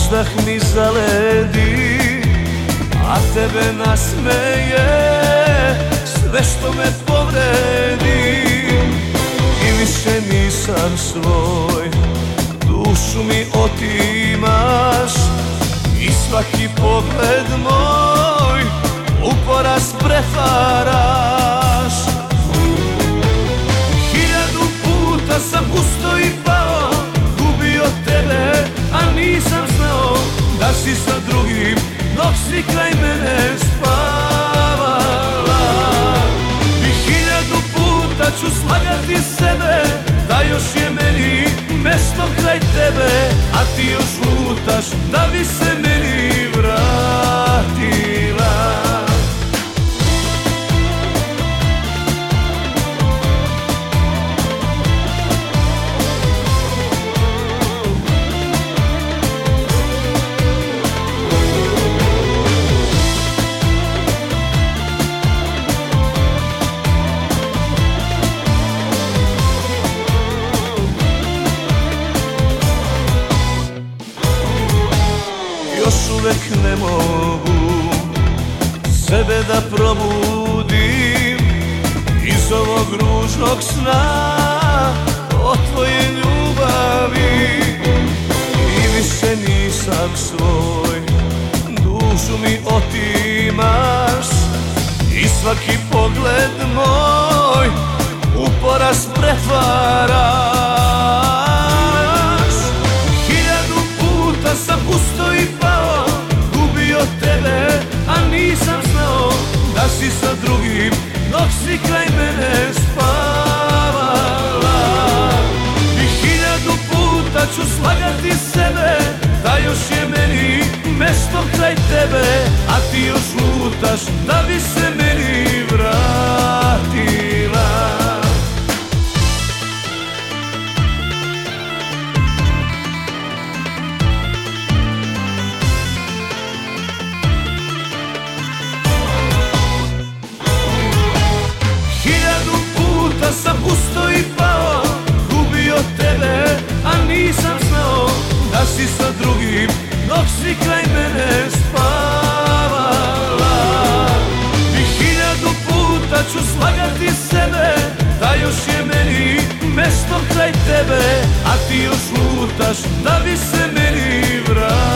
uzdah mi zaledi, a tebe nasmeje sve što me povredi. I više nisam svoj, dušu mi otimaš i svaki pogled moj u poraz pretvaraš. Hiljadu puta sam gusto i pao, gubio tebe, a nisam znao da si sa drugim dok si kraj mene spavala. I hiljadu puta ću slagati sebe da još je meni mesto kraj tebe, a ti još lutaš da bi se meni vratila. Još uvek ne mogu sebe da probudim iz ovog ružnog sna o tvoje ljubavi. I više nisam svoj, dušu mi otimaš i svaki pogled moj u poraz pretvaraš. Hiljadu puta sam gusto i pao, gubio tebe, a nisam znao da si sa drugim dok si kraj mene spavala. I hiljadu puta ću slagati sebe da još je meni mesto kraj tebe, a ti još lutaš da bi se meni vratila. Sam gusto i pao, gubio tebe, a nisam znao da si sa drugim dok si kraj mene spavala. I hiljadu puta ću slagati sebe da još je meni mesto kraj tebe, a ti još lutaš da bi se meni vratila.